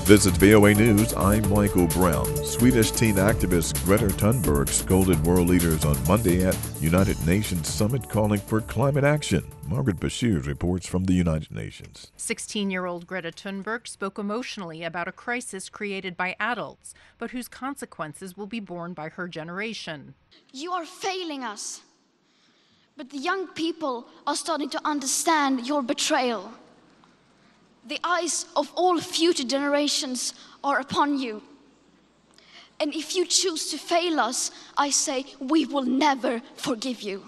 This is VOA News. I'm Michael Brown. Swedish teen activist Greta Thunberg scolded world leaders on Monday at United Nations Summit calling for climate action. Margaret Bashir reports from the United Nations. 16-year-old Greta Thunberg spoke emotionally about a crisis created by adults, but whose consequences will be borne by her generation. You are failing us, but the young people are starting to understand your betrayal. The eyes of all future generations are upon you. And if you choose to fail us, I say we will never forgive you.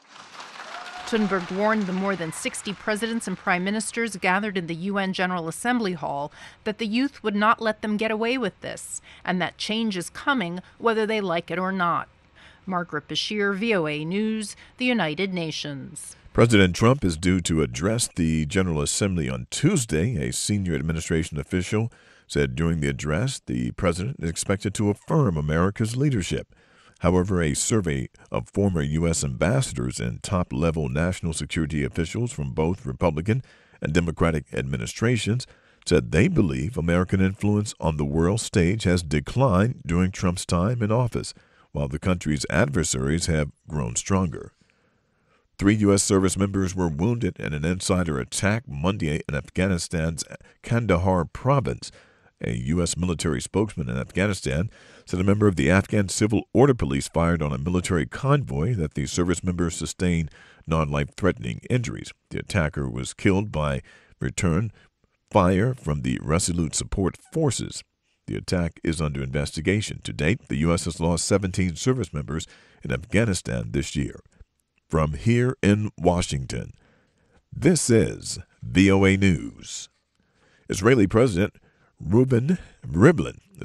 Thunberg warned the more than 60 presidents and prime ministers gathered in the UN General Assembly Hall that the youth would not let them get away with this, and that change is coming whether they like it or not. Margaret Bashir, VOA News, the United Nations. President Trump is due to address the General Assembly on Tuesday. A senior administration official said during the address the president is expected to affirm America's leadership. However, a survey of former U.S. ambassadors and top-level national security officials from both Republican and Democratic administrations said they believe American influence on the world stage has declined during Trump's time in office, while the country's adversaries have grown stronger. 3 U.S. service members were wounded in an insider attack Monday in Afghanistan's Kandahar province. A U.S. military spokesman in Afghanistan said a member of the Afghan Civil Order Police fired on a military convoy, that the service members sustained non-life-threatening injuries. The attacker was killed by return fire from the Resolute Support Forces. The attack is under investigation. To date, the U.S. has lost 17 service members in Afghanistan this year. From here in Washington, this is VOA News. Israeli President Reuven Rivlin